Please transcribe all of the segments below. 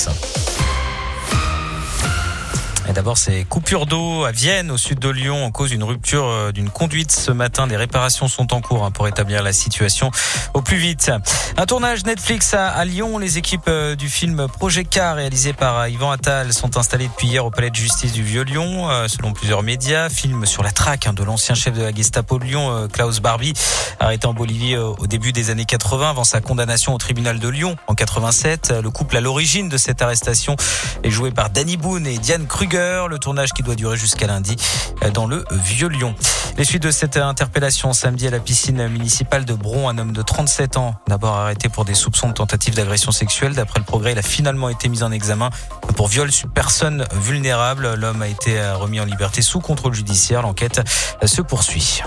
Alex. Et d'abord, ces coupures d'eau à Vienne, au sud de Lyon, en cause d'une rupture d'une conduite ce matin. Des réparations sont en cours pour établir la situation au plus vite. Un tournage Netflix à Lyon. Les équipes du film Projet K, réalisé par Yvan Attal, sont installées depuis hier au palais de justice du Vieux-Lyon. Selon plusieurs médias, film sur la traque de l'ancien chef de la Gestapo de Lyon, Klaus Barbie, arrêté en Bolivie au début des années 80 avant sa condamnation au tribunal de Lyon en 87. Le couple à l'origine de cette arrestation est joué par Danny Boone et Diane Kruger. Le tournage qui doit durer jusqu'à lundi dans le Vieux-Lyon. Les suites de cette interpellation samedi à la piscine municipale de Bron, un homme de 37 ans, d'abord arrêté pour des soupçons de tentative d'agression sexuelle. D'après le Progrès, il a finalement été mis en examen pour viol sur personne vulnérable. L'homme a été remis en liberté sous contrôle judiciaire. L'enquête se poursuit.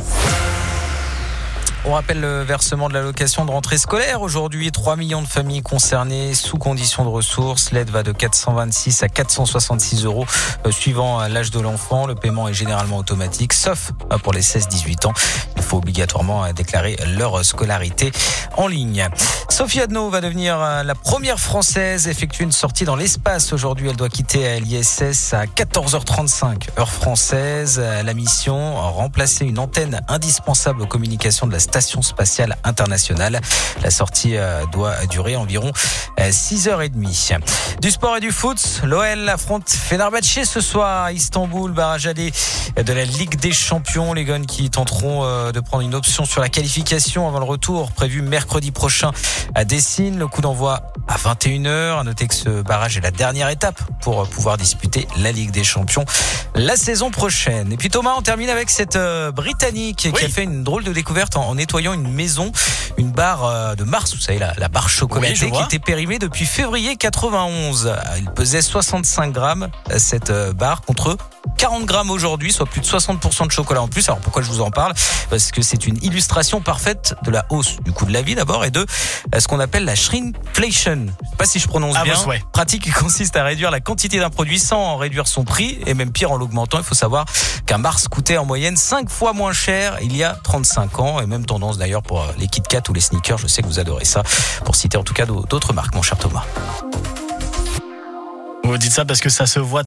On rappelle le versement de l'allocation de rentrée scolaire. Aujourd'hui, 3 millions de familles concernées sous conditions de ressources. L'aide va de 426 à 466 euros suivant l'âge de l'enfant. Le paiement est généralement automatique, sauf pour les 16-18 ans. Il faut obligatoirement déclarer leur scolarité en ligne. Sophie Adno va devenir la première Française à effectuer une sortie dans l'espace. Aujourd'hui, elle doit quitter l'ISS à 14h35, heure française. La mission, remplacer une antenne indispensable aux communications de la Station spatiale internationale. La sortie doit durer environ 6h30. Du sport et du foot, l'OL affronte Fenerbahçe ce soir à Istanbul, barrage aller de la Ligue des Champions. Les Gones qui tenteront de prendre une option sur la qualification avant le retour prévu mercredi prochain à Dessine. Le coup d'envoi à 21h. À noter que ce barrage est la dernière étape pour pouvoir disputer la Ligue des Champions la saison prochaine. Et puis Thomas, on termine avec cette Britannique qui a fait une drôle de découverte en nettoyant une maison, une barre de Mars, vous savez, la barre chocolatée qui était périmée depuis février 91. Il pesait 65 grammes cette barre contre 40 grammes aujourd'hui, soit plus de 60% de chocolat en plus. Alors pourquoi je vous en parle ? Parce que c'est une illustration parfaite de la hausse du coût de la vie d'abord et de ce qu'on appelle la shrinkflation. Je sais pas si je prononce bien. Pratique qui consiste à réduire la quantité d'un produit sans en réduire son prix et même pire en l'augmentant. Il faut savoir qu'un Mars coûtait en moyenne 5 fois moins cher il y a 35 ans et même tendance d'ailleurs pour les Kit Kat ou les sneakers. Je sais que vous adorez ça. Pour citer en tout cas d'autres marques, mon cher Thomas. Vous dites ça parce que ça se voit